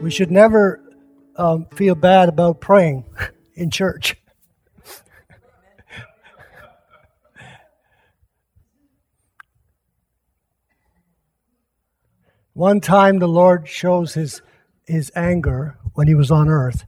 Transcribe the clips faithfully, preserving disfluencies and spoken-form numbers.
We should never um, feel bad about praying in church. One time the Lord shows his his anger when he was on earth.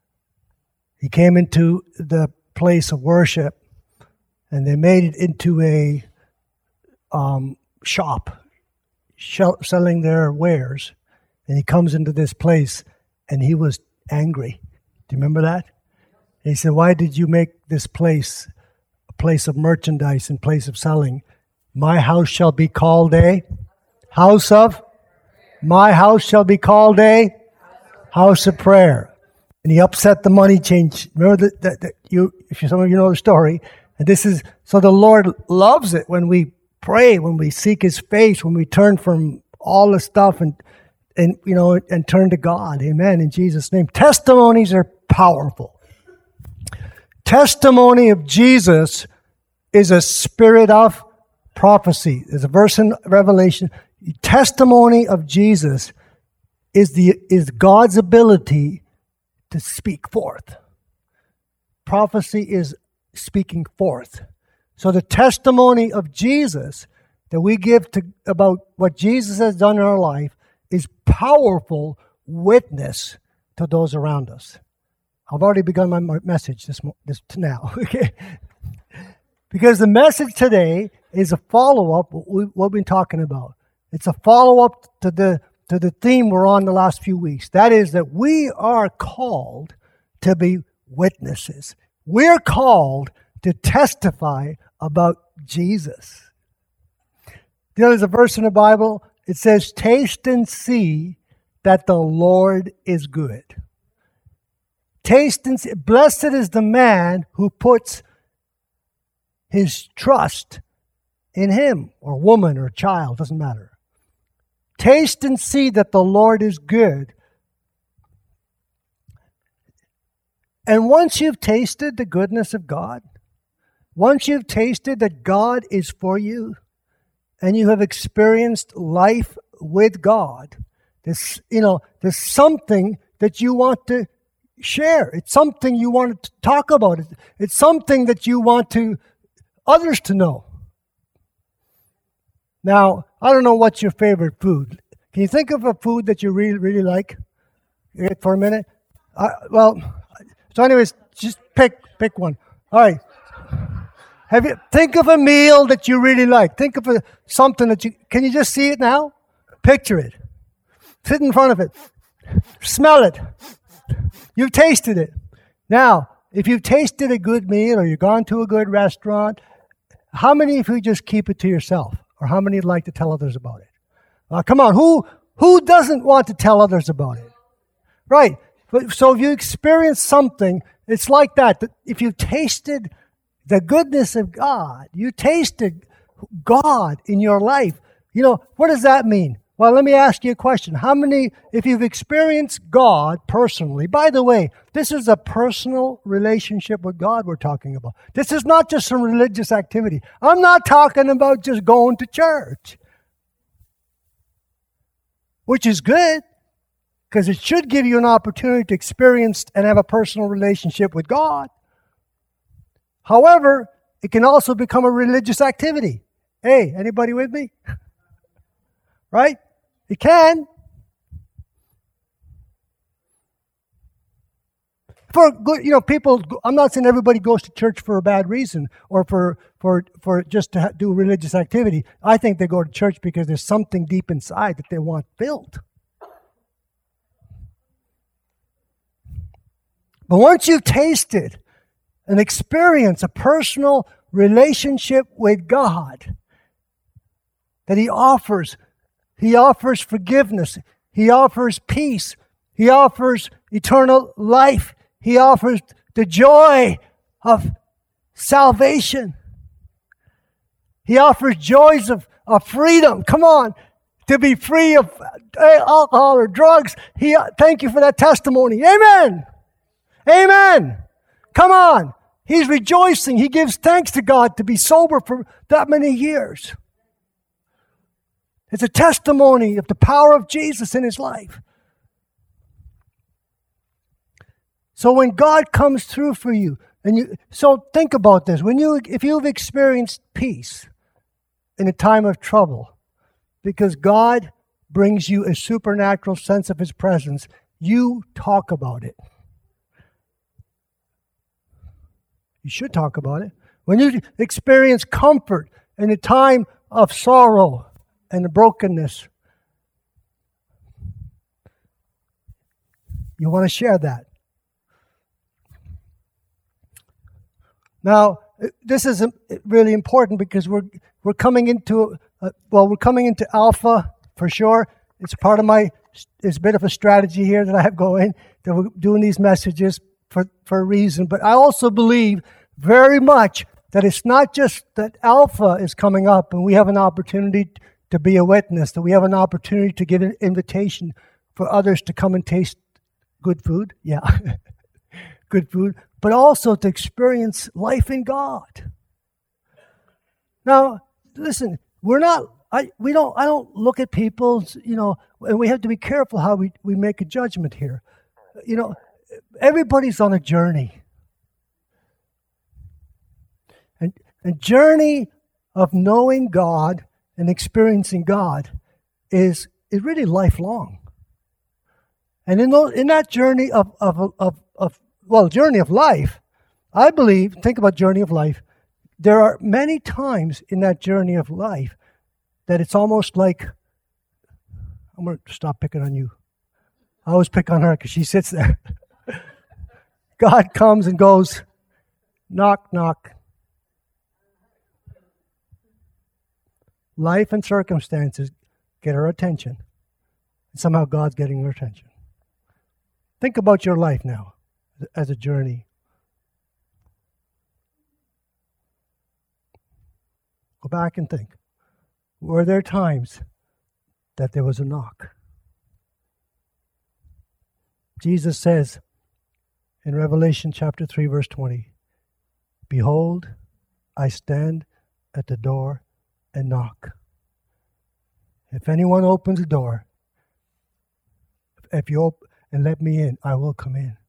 He came into the place of worship, and they made it into a um, shop selling their wares. And he comes into this place, and he was angry. Do you remember that? And he said, "Why did you make this place a place of merchandise and place of selling? My house shall be called a house of, my house shall be called a house of prayer." And he upset the money change. Remember that, that, that you, if you, some of you know the story. And this is, so the Lord loves it when we pray, when we seek his face, when we turn from all the stuff and, and, you know, and turn to God. Amen. In Jesus' name. Testimonies are powerful. Testimony of Jesus is a spirit of prophecy. There's a verse in Revelation. Testimony of Jesus is the, is God's ability to speak forth. Prophecy is speaking forth. So the testimony of Jesus that we give to about what Jesus has done in our life is powerful witness to those around us. I've already begun my message this this now, okay? Because the message today is a follow-up what we, what we've been talking about. It's a follow-up to the to the theme we're on the last few weeks. That is that we are called to be witnesses. We're called to testify about Jesus. You know, there's a verse in the Bible. It says, "Taste and see that the Lord is good." Taste and see. Blessed is the man who puts his trust in him, or woman, or child, doesn't matter. Taste and see that the Lord is good. And once you've tasted the goodness of God, once you've tasted that God is for you, and you have experienced life with God, there's, you know, there's something that you want to share. It's something you want to talk about. It's something that you want to others to know. Now, I don't know what's your favorite food. Can you think of a food that you really, really like for a minute? Uh, well, so anyways, just pick pick one. All right. Have you think of a meal that you really like? Think of a, something that you can you just see it now? Picture it. Sit in front of it. Smell it. You've tasted it. Now, if you've tasted a good meal or you've gone to a good restaurant, how many of you just keep it to yourself? Or how many would like to tell others about it? Uh, come on, who who doesn't want to tell others about it? Right. So if you experience something, it's like that. If you tasted the goodness of God, you tasted God in your life, you know, what does that mean? Well, let me ask you a question. How many, if you've experienced God personally, by the way, this is a personal relationship with God we're talking about. This is not just some religious activity. I'm not talking about just going to church, which is good, because it should give you an opportunity to experience and have a personal relationship with God. However, it can also become a religious activity. Hey, anybody with me? Right? It can. For good, you know, people, I'm not saying everybody goes to church for a bad reason or for for for just to do religious activity. I think they go to church because there's something deep inside that they want filled. But once you've tasted and experienced a personal relationship with God that He offers, He offers forgiveness, He offers peace, He offers eternal life, He offers the joy of salvation. He offers joys of, of freedom. Come on, to be free of alcohol or drugs. He, thank you for that testimony. Amen. Amen. Come on. He's rejoicing. He gives thanks to God to be sober for that many years. It's a testimony of the power of Jesus in his life. So when God comes through for you, and you, so think about this. When you, if you've experienced peace in a time of trouble, because God brings you a supernatural sense of His presence, you talk about it. You should talk about it. When you experience comfort in a time of sorrow and brokenness, you want to share that. Now, this is really important because we're we're coming into uh, well, we're coming into Alpha for sure. It's part of my it's a bit of a strategy here that I have going, that we're doing these messages for for a reason. But I also believe very much that it's not just that Alpha is coming up and we have an opportunity to be a witness, that we have an opportunity to give an invitation for others to come and taste good food. Yeah, good food. But also to experience life in God. Now, listen, we're not, I we don't, I don't look at people, you know, and we have to be careful how we, we make a judgment here. You know, everybody's on a journey. And a journey of knowing God and experiencing God is, is really lifelong. And in those, in that journey of, of, of, of Well, journey of life, I believe, think about journey of life, there are many times in that journey of life that it's almost like, I'm going to stop picking on you. I always pick on her because she sits there. God comes and goes, knock, knock. Life and circumstances get her attention. And somehow God's getting her attention. Think about your life now as a journey. Go back and think. Were there times that there was a knock? Jesus says in Revelation chapter three, verse twenty, "Behold, I stand at the door and knock. If anyone opens the door, if you open and let me in, I will come in."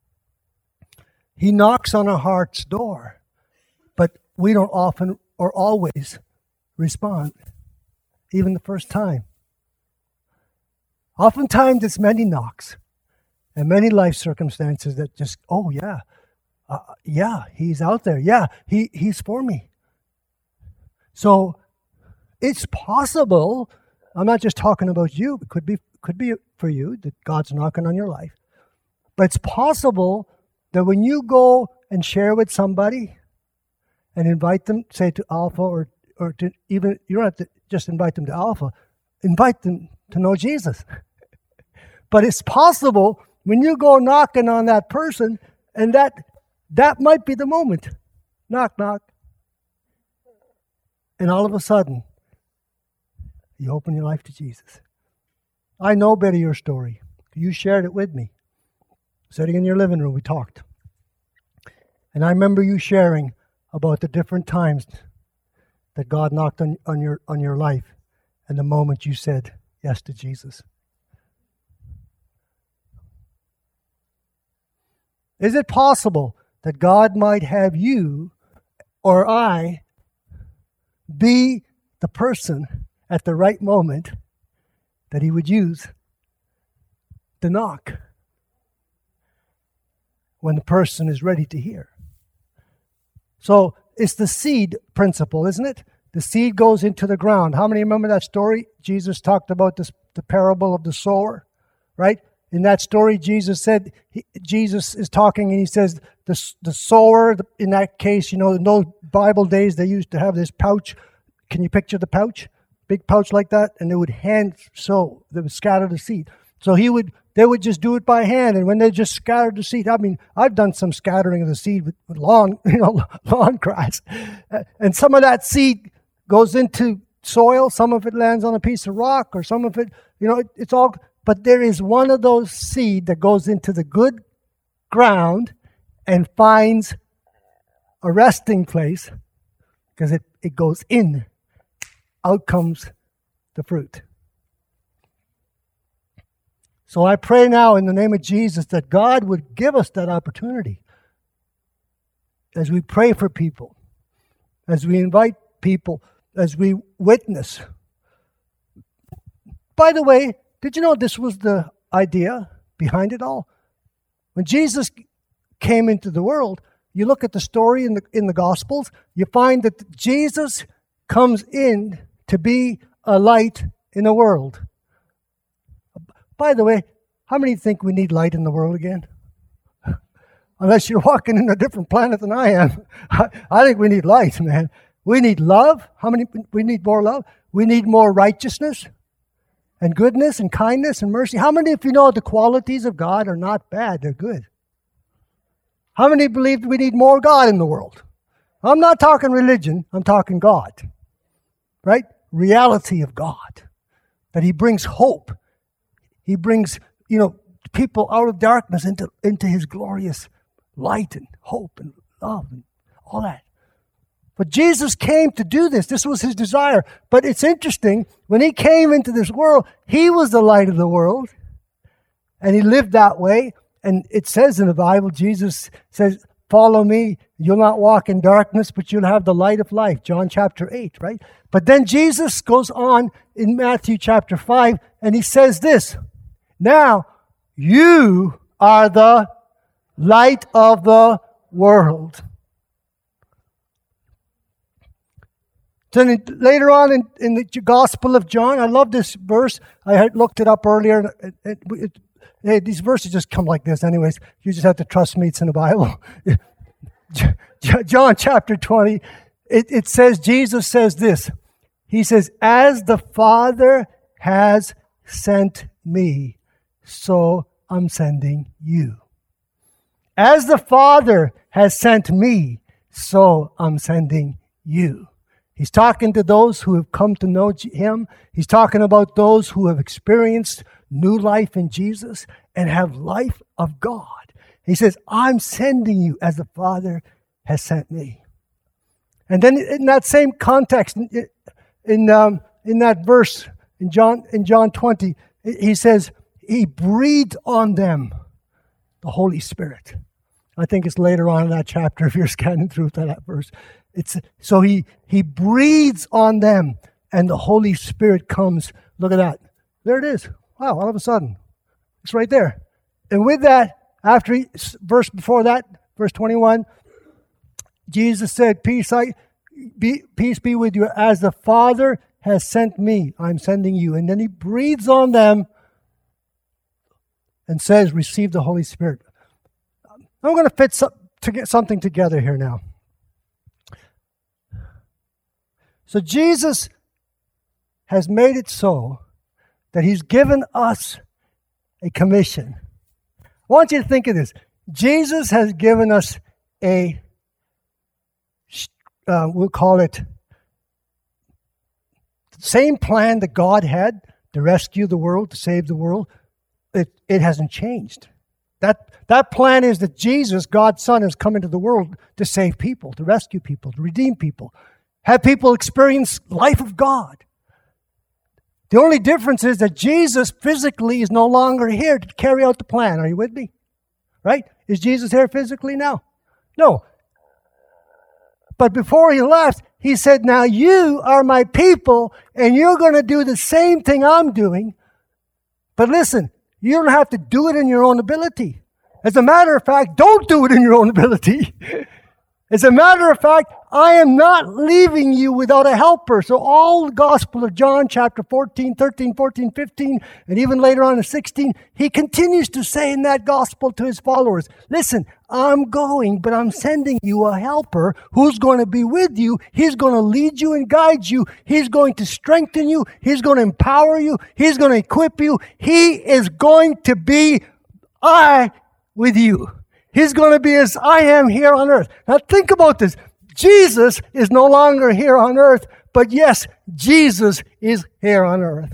He knocks on our heart's door, but we don't often or always respond, even the first time. Oftentimes it's many knocks and many life circumstances that just, oh yeah, uh, yeah, He's out there. Yeah, he He's for me. So it's possible, I'm not just talking about you, it could be, could be for you that God's knocking on your life, but it's possible that when you go and share with somebody and invite them, say to Alpha, or or to even, you don't have to just invite them to Alpha, invite them to know Jesus. But it's possible when you go knocking on that person, and that that might be the moment. Knock, knock. And all of a sudden, you open your life to Jesus. I know better your story. You shared it with me. Sitting in your living room, we talked. And I remember you sharing about the different times that God knocked on, on your on your life and the moment you said yes to Jesus. Is it possible that God might have you or I be the person at the right moment that He would use to knock when the person is ready to hear? So it's the seed principle, isn't it? The seed goes into the ground. How many remember that story? Jesus talked about this, the parable of the sower, right? In that story, Jesus said, he, Jesus is talking and He says, the, the sower, in that case, you know, in those Bible days, they used to have this pouch. Can you picture the pouch? Big pouch like that, and they would hand sow, they would scatter the seed. So he would, they would just do it by hand, and when they just scattered the seed, I mean, I've done some scattering of the seed with, with lawn, you know, lawn grass, and some of that seed goes into soil, some of it lands on a piece of rock, or some of it, you know, it, it's all, but there is one of those seed that goes into the good ground and finds a resting place, because it, it goes in. Out comes the fruit. So I pray now in the name of Jesus that God would give us that opportunity as we pray for people, as we invite people, as we witness. By the way, did you know this was the idea behind it all? When Jesus came into the world, you look at the story in the in the Gospels, you find that Jesus comes in to be a light in the world. By the way, how many think we need light in the world again? Unless you're walking in a different planet than I am. I, I think we need light, man. We need love. How many? We need more love. We need more righteousness and goodness and kindness and mercy. How many of you know the qualities of God are not bad? They're good. How many believe we need more God in the world? I'm not talking religion. I'm talking God. Right? Reality of God. That He brings hope. He brings, you know, people out of darkness into, into His glorious light and hope and love and all that. But Jesus came to do this. This was His desire. But it's interesting, when He came into this world, He was the light of the world. And He lived that way. And it says in the Bible, Jesus says, follow me. You'll not walk in darkness, but you'll have the light of life. John chapter eight, right? But then Jesus goes on in Matthew chapter five, and He says this, now you are the light of the world. Then later on in, in the Gospel of John, I love this verse. I had looked it up earlier. It, it, it, hey, these verses just come like this anyways. You just have to trust me. It's in the Bible. John chapter twenty, it, it says, Jesus says this. He says, as the Father has sent me, so I'm sending you. As the Father has sent me, so I'm sending you. He's talking to those who have come to know Him. He's talking about those who have experienced new life in Jesus and have life of God. He says, I'm sending you as the Father has sent me. And then in that same context, in in, um, in that verse, in John in John twenty, He says, He breathed on them the Holy Spirit. I think it's later on in that chapter if you're scanning through to that verse. It's so he he breathes on them and the Holy Spirit comes. Look at that. There it is. Wow, all of a sudden. It's right there. And with that, after he, verse before that, verse twenty-one, Jesus said, Peace I be peace be with you. As the Father has sent me, I'm sending you. And then He breathes on them and says, receive the Holy Spirit. I'm going to fit some, to get something together here now. So Jesus has made it so that He's given us a commission. I want you to think of this. Jesus has given us a, uh, we'll call it, the same plan that God had to rescue the world, to save the world. It, it hasn't changed. That, that plan is that Jesus, God's Son, has come into the world to save people, to rescue people, to redeem people, have people experience life of God. The only difference is that Jesus physically is no longer here to carry out the plan. Are you with me? Right? Is Jesus here physically now? No. But before He left, He said, now you are my people, and you're going to do the same thing I'm doing. But listen, you don't have to do it in your own ability. As a matter of fact, don't do it in your own ability. As a matter of fact, I am not leaving you without a helper. So all the Gospel of John, chapter fourteen, thirteen, fourteen, fifteen, and even later on in sixteen, He continues to say in that Gospel to His followers, listen, I'm going, but I'm sending you a helper who's going to be with you. He's going to lead you and guide you. He's going to strengthen you. He's going to empower you. He's going to equip you. He is going to be I with you. He's going to be as I am here on earth. Now think about this. Jesus is no longer here on earth, but yes, Jesus is here on earth.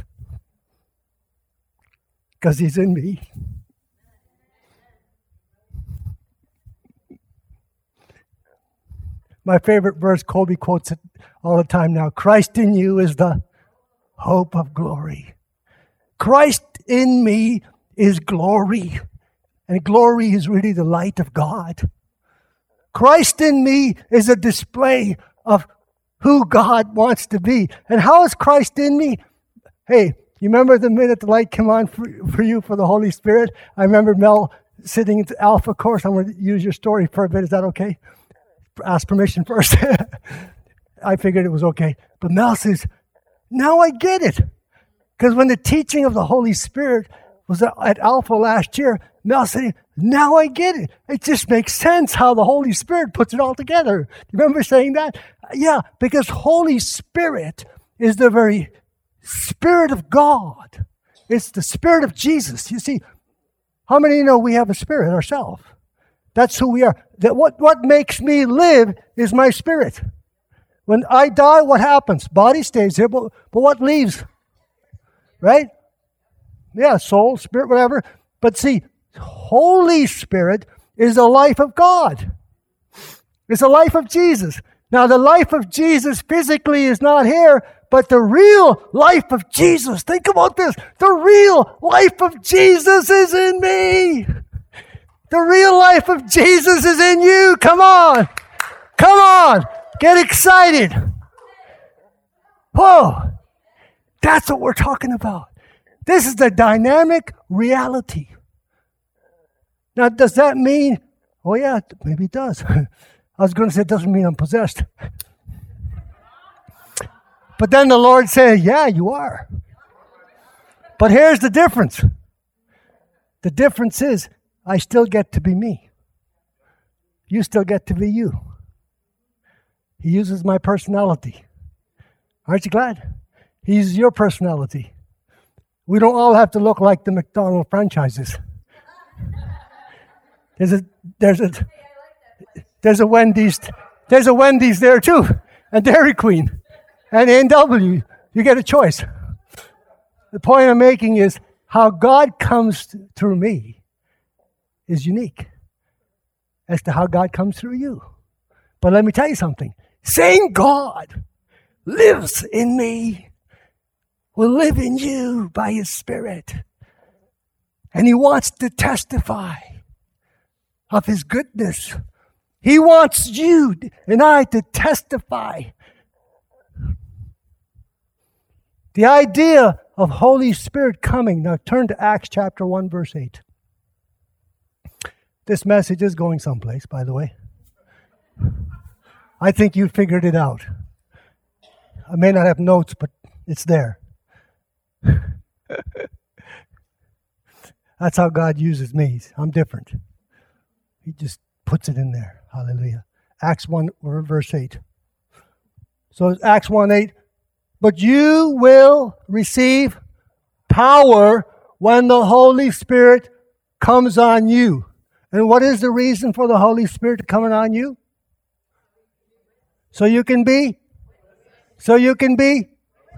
Because He's in me. My favorite verse, Colby quotes it all the time now. Christ in you is the hope of glory. Christ in me is glory. And glory is really the light of God. Christ in me is a display of who God wants to be. And how is Christ in me? Hey, you remember the minute the light came on for, for you for the Holy Spirit? I remember Mel sitting at the Alpha course. I'm going to use your story for a bit. Is that okay? Ask permission first. I figured it was okay. But Mel says, now I get it. Because when the teaching of the Holy Spirit was at Alpha last year, Mel said, now I get it. It just makes sense how the Holy Spirit puts it all together. You remember saying that? Yeah, because Holy Spirit is the very Spirit of God. It's the Spirit of Jesus. You see, how many of you know we have a spirit ourselves? That's who we are. That what, what makes me live is my spirit. When I die, what happens? Body stays here, but, but what leaves? Right? Yeah, soul, spirit, whatever. But see, Holy Spirit is the life of God. It's the life of Jesus. Now, the life of Jesus physically is not here, but the real life of Jesus, think about this, the real life of Jesus is in me. The real life of Jesus is in you. Come on. Come on. Get excited. Whoa. That's what we're talking about. This is the dynamic reality. Now, does that mean, oh yeah, maybe it does. I was going to say it doesn't mean I'm possessed. But then the Lord said, yeah, you are. But here's the difference. The difference is I still get to be me. You still get to be you. He uses my personality. Aren't you glad? He uses your personality. We don't all have to look like the McDonald's franchises. There's a there's a there's a Wendy's there's a Wendy's there too, and Dairy Queen, and A and W. You get a choice. The point I'm making is how God comes through me is unique as to how God comes through you. But let me tell you something. Same God lives in me, will live in you by His Spirit. And He wants to testify of His goodness. He wants you and I to testify. The idea of Holy Spirit coming. Now turn to Acts chapter one, verse eight. This message is going someplace, by the way. I think you figured it out. I may not have notes, but it's there. That's how God uses me. I'm different. He just puts it in there. Hallelujah. Acts one, verse eight. So it's Acts one, eight. But you will receive power when the Holy Spirit comes on you. And what is the reason for the Holy Spirit coming on you? So you can be? So you can be?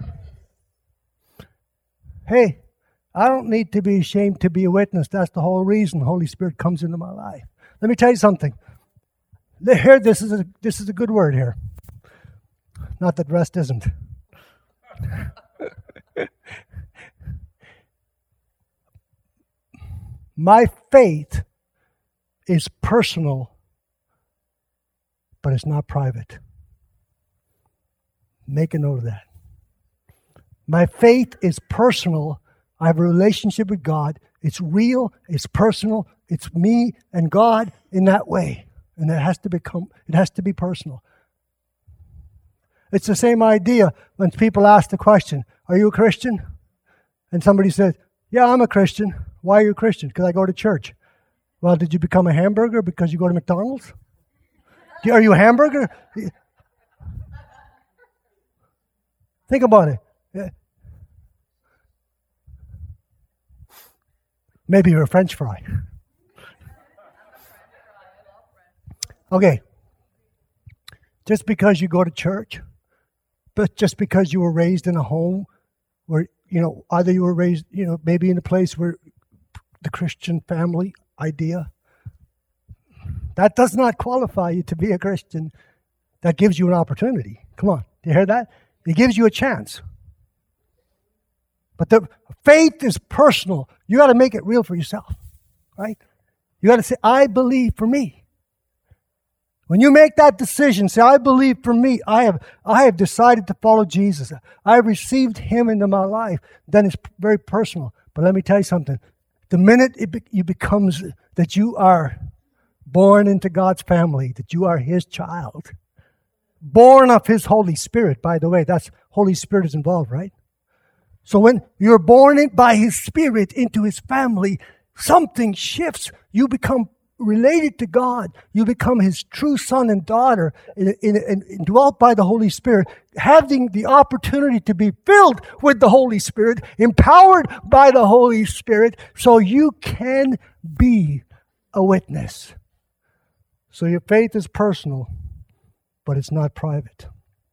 Hey, I don't need to be ashamed to be a witness. That's the whole reason the Holy Spirit comes into my life. Let me tell you something. Here, this is a, this is a good word here. Not that rest isn't. My faith is personal, but it's not private. Make a note of that. My faith is personal. I have a relationship with God. It's real. It's personal. It's me and God in that way. And it has to become, it has to be personal. It's the same idea when people ask the question, are you a Christian? And somebody says, yeah, I'm a Christian. Why are you a Christian? Because I go to church. Well, did you become a hamburger because you go to McDonald's? Are you a hamburger? Think about it. Maybe you're a French fry. Okay. Just because you go to church, but just because you were raised in a home where, you know, either you were raised, you know, maybe in a place where the Christian family idea, that does not qualify you to be a Christian. That gives you an opportunity. Come on. Do you hear that? It gives you a chance. But the faith is personal. You got to make it real for yourself, right? You got to say, I believe for me. When you make that decision, say, I believe for me, I have I have decided to follow Jesus. I have received him into my life. Then it's very personal. But let me tell you something. The minute it, be, it becomes that you are born into God's family, that you are his child, born of his Holy Spirit, by the way, that's Holy Spirit is involved, right? So when you're born in, by his Spirit into his family, something shifts. You become related to God. You become his true son and daughter, in, in, in, indwelt by the Holy Spirit, having the opportunity to be filled with the Holy Spirit, empowered by the Holy Spirit, so you can be a witness. So your faith is personal, but it's not private.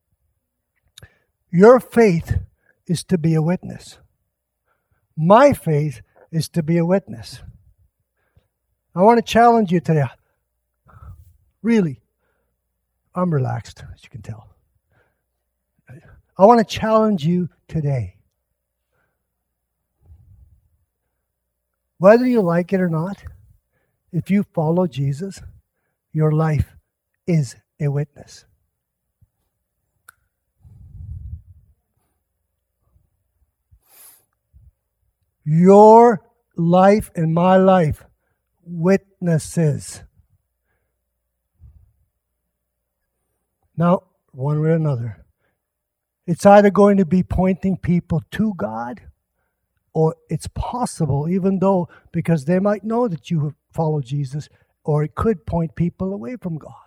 Your faith is to be a witness. My faith is to be a witness. I want to challenge you today. Really, I'm relaxed, as you can tell. I want to challenge you today. Whether you like it or not, if you follow Jesus, your life is a witness. Your life and my life, witnesses. Now, one way or another, it's either going to be pointing people to God, or it's possible, even though, because they might know that you have followed Jesus, or it could point people away from God.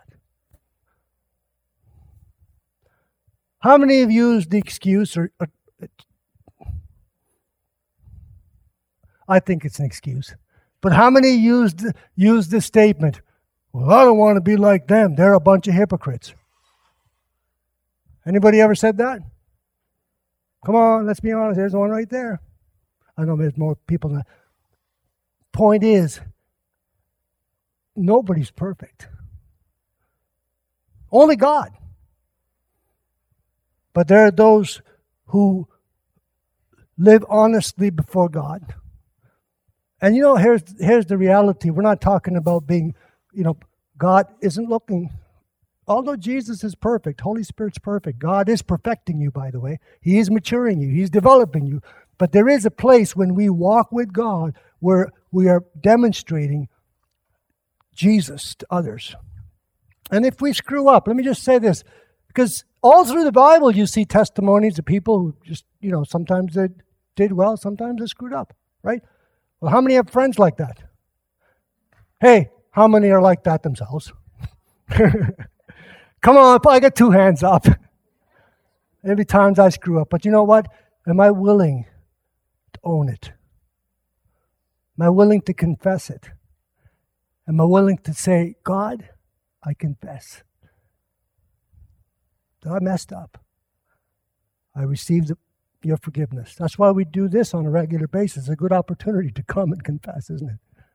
How many of you use the excuse, or, or I think it's an excuse, but how many used use this statement? Well, I don't want to be like them. They're a bunch of hypocrites. Anybody ever said that? Come on, let's be honest. There's one right there. I know there's more people than that. Point is, nobody's perfect. Only God. But there are those who live honestly before God. And you know, here's here's the reality. We're not talking about being, you know, God isn't looking. Although Jesus is perfect, Holy Spirit's perfect. God is perfecting you, by the way. He is maturing you. He's developing you. But there is a place when we walk with God where we are demonstrating Jesus to others. And if we screw up, let me just say this, because all through the Bible you see testimonies of people who just, you know, sometimes they did well, sometimes they screwed up, right? Well, how many have friends like that? Hey, how many are like that themselves? Come on, I got two hands up. Every time I screw up. But you know what? Am I willing to own it? Am I willing to confess it? Am I willing to say, God, I confess that I messed up. I received your forgiveness. That's why we do this on a regular basis. It's a good opportunity to come and confess, isn't it?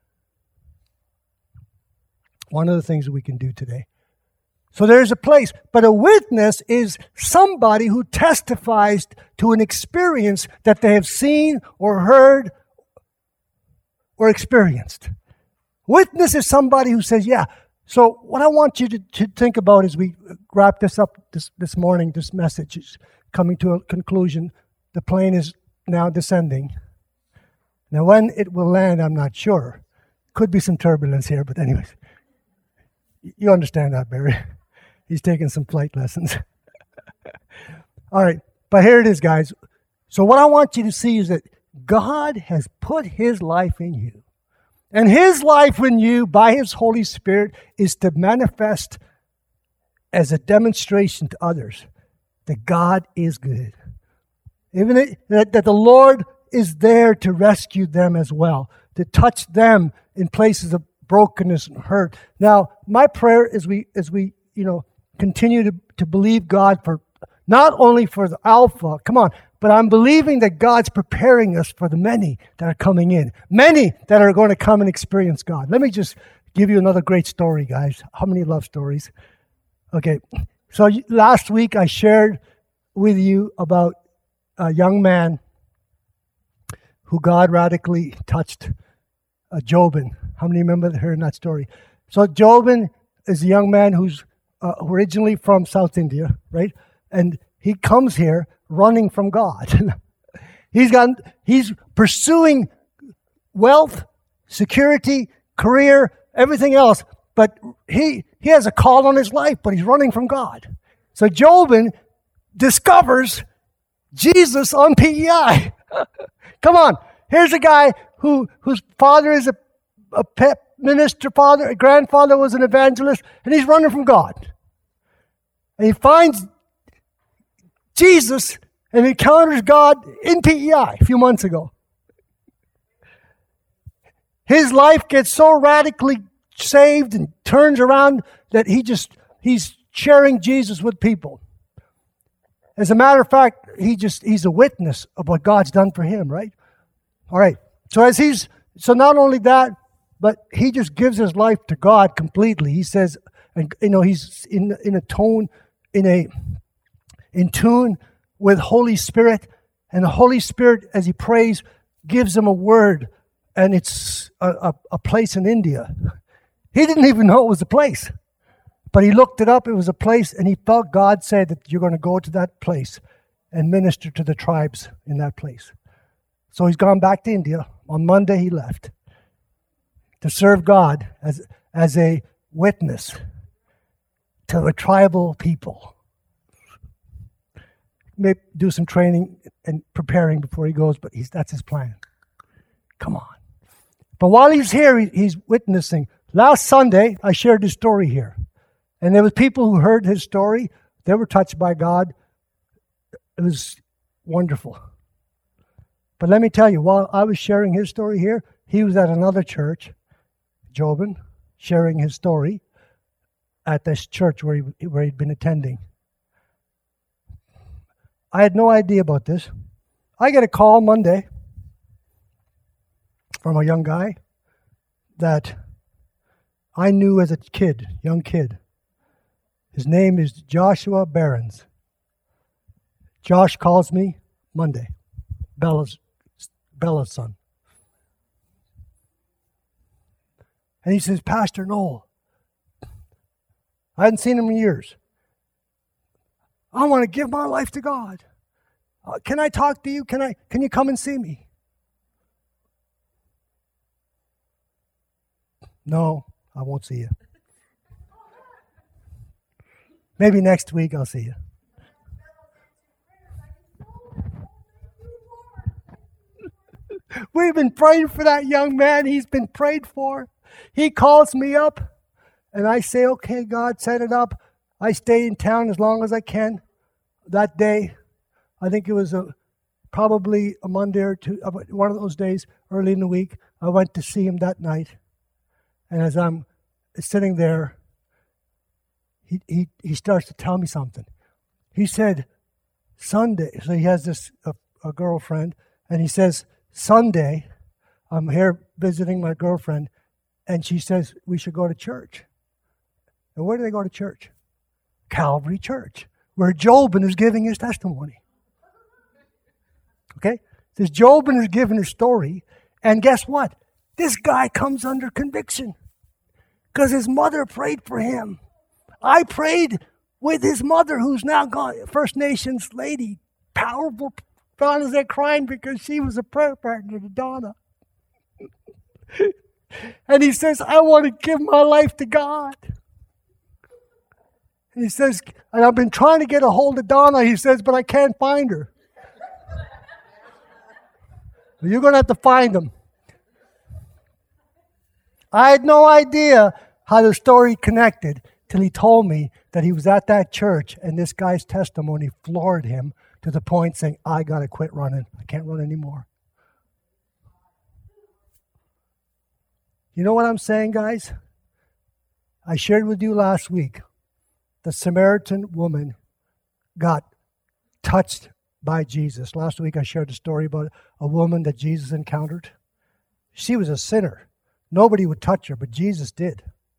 One of the things that we can do today. So there's a place. But a witness is somebody who testifies to an experience that they have seen or heard or experienced. Witness is somebody who says, yeah. So what I want you to, to think about as we wrap this up this, this morning, this message is coming to a conclusion. The plane is now descending. Now when it will land, I'm not sure. Could be some turbulence here, but anyways. You understand that, Barry. He's taking some flight lessons. All right, but here it is, guys. So what I want you to see is that God has put his life in you. And his life in you, by his Holy Spirit, is to manifest as a demonstration to others that God is good. Even it, that, that the Lord is there to rescue them as well, to touch them in places of brokenness and hurt. Now, my prayer is we, as we, you know, continue to, to believe God for not only for the Alpha, come on, but I'm believing that God's preparing us for the many that are coming in. Many that are going to come and experience God. Let me just give you another great story, guys. How many love stories? Okay, so last week I shared with you about a young man who God radically touched, uh, Jobin. How many remember hearing that story? So Jobin is a young man who's uh, originally from South India, right? And he comes here running from God. he's got, he's pursuing wealth, security, career, everything else. But he he has a call on his life, but he's running from God. So Jobin discovers Jesus on P E I. Come on. Here's a guy who whose father is a, a pet minister, father, a grandfather was an evangelist, and he's running from God. And he finds Jesus and encounters God in P E I a few months ago. His life gets so radically saved and turns around that he just, he's sharing Jesus with people. As a matter of fact, he just, he's a witness of what God's done for him, right? All right. So as he's, so not only that, but he just gives his life to God completely. He says, and you know, he's in, in a tone, in a, in tune with Holy Spirit, and the Holy Spirit, as he prays, gives him a word, and it's a, a, a place in India. He didn't even know it was a place, but he looked it up. It was a place, and he felt God said that you're going to go to that place and minister to the tribes in that place. So he's gone back to India. On Monday, he left to serve God as, as a witness to a tribal people. Maybe do some training and preparing before he goes, but he's, that's his plan. Come on. But while he's here, he, he's witnessing. Last Sunday, I shared his story here. And there were people who heard his story. They were touched by God. It was wonderful. But let me tell you, while I was sharing his story here, he was at another church, Jobin, sharing his story at this church where, he, where he'd been attending. I had no idea about this. I get a call Monday from a young guy that I knew as a kid, young kid. His name is Joshua Behrens. Josh calls me Monday, Bella's, Bella's son. And he says, Pastor Noel, I hadn't seen him in years. I want to give my life to God. Uh, can I talk to you? Can I? Can you come and see me? No, I won't see you. Maybe next week I'll see you. We've been praying for that young man. He's been prayed for. He calls me up, and I say, okay, God, set it up. I stay in town as long as I can. That day, I think it was a, probably a Monday or two, one of those days early in the week, I went to see him that night. And as I'm sitting there, he, he, he starts to tell me something. He said, Sunday, so he has this, a, a girlfriend, and he says, Sunday, I'm here visiting my girlfriend, and she says, we should go to church. And where do they go to church? Calvary Church, where Jobin is giving his testimony. Okay? This Jobin is giving his story, and guess what? This guy comes under conviction because his mother prayed for him. I prayed with his mother, who's now gone, First Nations lady, powerful. Donna's there crying because she was a prayer partner to Donna. And he says, I want to give my life to God. And he says, and I've been trying to get a hold of Donna, he says, but I can't find her. Well, you're going to have to find him. I had no idea how the story connected till he told me that he was at that church and this guy's testimony floored him to the point saying, I got to quit running. I can't run anymore. You know what I'm saying, guys? I shared with you last week. The Samaritan woman got touched by Jesus. Last week I shared a story about a woman that Jesus encountered. She was a sinner. Nobody would touch her, but Jesus did.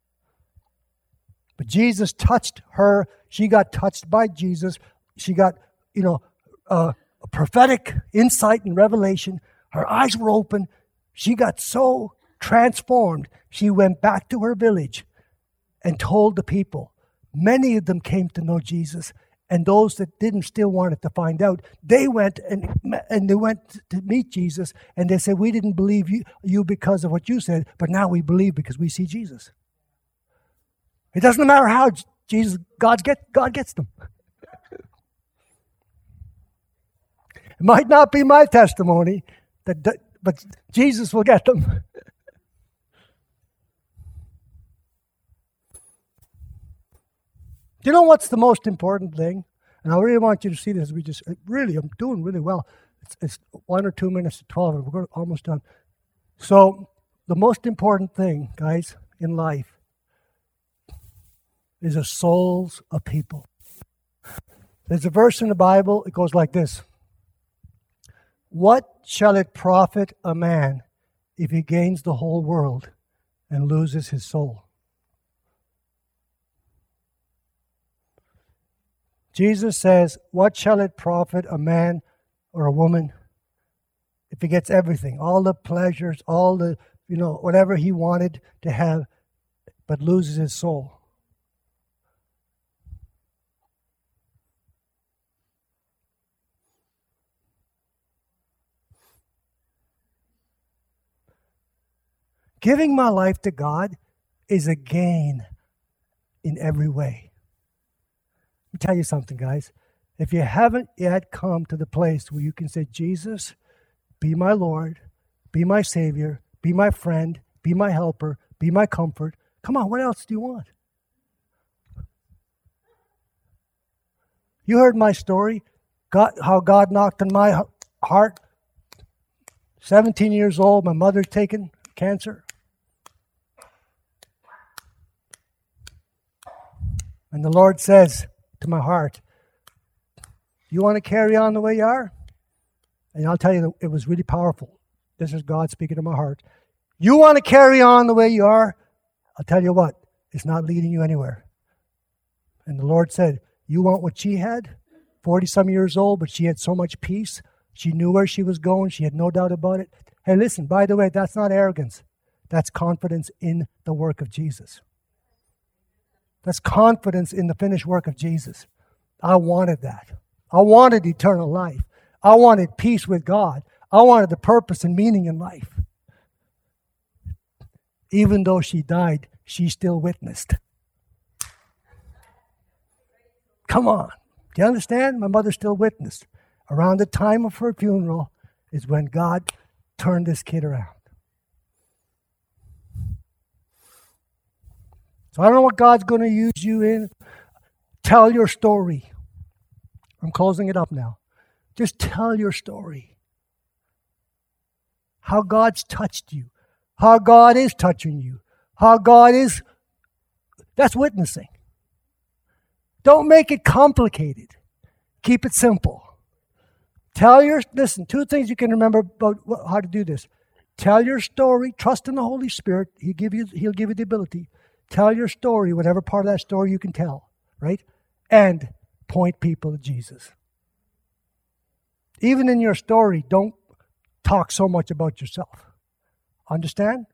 But Jesus touched her. She got touched by Jesus. She got, you know, uh, a prophetic insight and revelation Her eyes were open. She got so transformed. She went back to her village and told the people. Many of them came to know Jesus. And those that didn't still wanted to find out, they went and and they went to meet Jesus, and they said, we didn't believe you, you because of what you said, but now we believe because we see Jesus. It doesn't matter how Jesus, God, get, God gets them. It might not be my testimony, that, that, but Jesus will get them. You know what's the most important thing? And I really want you to see this. We just really, I'm doing really well. It's, it's one or two minutes to twelve, and we're almost done. So the most important thing, guys, in life is the souls of people. There's a verse in the Bible. It goes like this: "What shall it profit a man if he gains the whole world and loses his soul?" Jesus says, what shall it profit a man or a woman if he gets everything, all the pleasures, all the, you know, whatever he wanted to have, but loses his soul? Giving my life to God is a gain in every way. Let me tell you something, guys. If you haven't yet come to the place where you can say, Jesus, be my Lord, be my Savior, be my friend, be my helper, be my comfort. Come on, what else do you want? You heard my story, God, how God knocked on my heart. seventeen years old, my mother taken cancer. And the Lord says to my heart, you want to carry on the way you are? And I'll tell you, it was really powerful. This is God speaking to my heart. You want to carry on the way you are? I'll tell you what, it's not leading you anywhere. And the Lord said, you want what she had? forty-some years old, but she had so much peace. She knew where she was going. She had no doubt about it. Hey, listen, by the way, that's not arrogance. That's confidence in the work of Jesus. That's confidence in the finished work of Jesus. I wanted that. I wanted eternal life. I wanted peace with God. I wanted the purpose and meaning in life. Even though she died, she still witnessed. Come on. Do you understand? My mother still witnessed. Around the time of her funeral is when God turned this kid around. So I don't know what God's going to use you in. Tell your story. I'm closing it up now. Just tell your story. How God's touched you. How God is touching you. How God is... That's witnessing. Don't make it complicated. Keep it simple. Tell your... Listen, two things you can remember about how to do this. Tell your story. Trust in the Holy Spirit. He'll give you, he'll give you the ability. Tell your story, whatever part of that story you can tell, right? And point people to Jesus. Even in your story, don't talk so much about yourself. Understand?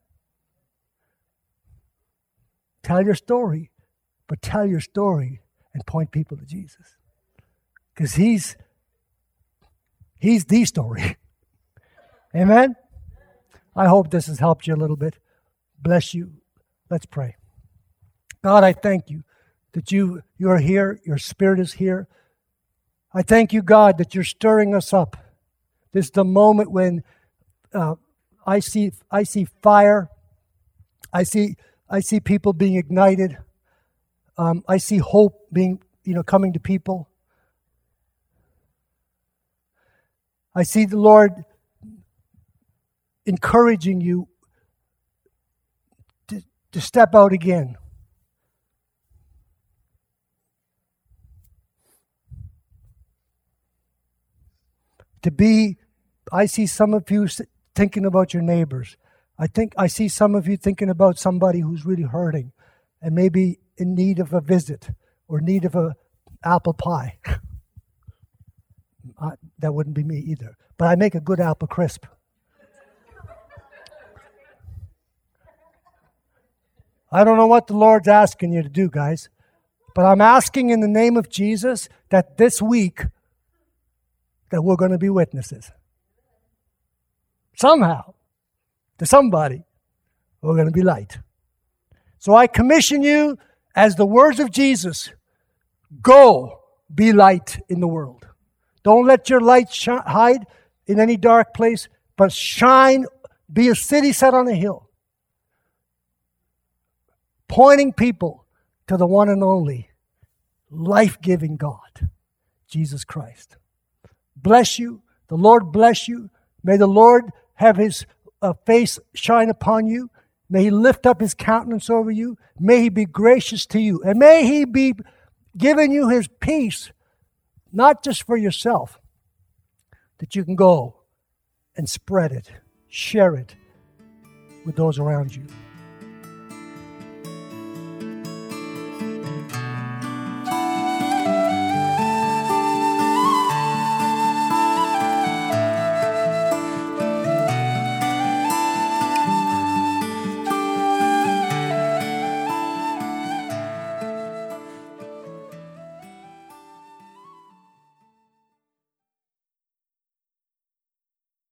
Tell your story, but tell your story and point people to Jesus. Because he's, he's the story. Amen? I hope this has helped you a little bit. Bless you. Let's pray. God, I thank you that you, you are here, your Spirit is here. I thank you, God, that you're stirring us up. This is the moment when uh, I see I see fire. I see I see people being ignited. Um, I see hope being, you know, coming to people. I see the Lord encouraging you to, to step out again. To be, I see some of you thinking about your neighbors. I think I see some of you thinking about somebody who's really hurting and maybe in need of a visit or need of a apple pie. I, that wouldn't be me either. But I make a good apple crisp. I don't know what the Lord's asking you to do, guys. But I'm asking in the name of Jesus that this week that we're going to be witnesses. Somehow, to somebody, we're going to be light. So I commission you as the words of Jesus. Go be light in the world. Don't let your light sh- hide in any dark place, but shine, be a city set on a hill. Pointing people to the one and only life-giving God, Jesus Christ. Bless you. The Lord bless you. May the Lord have His uh, face shine upon you. May He lift up His countenance over you. May He be gracious to you. And may He be giving you His peace, not just for yourself, that you can go and spread it, share it with those around you.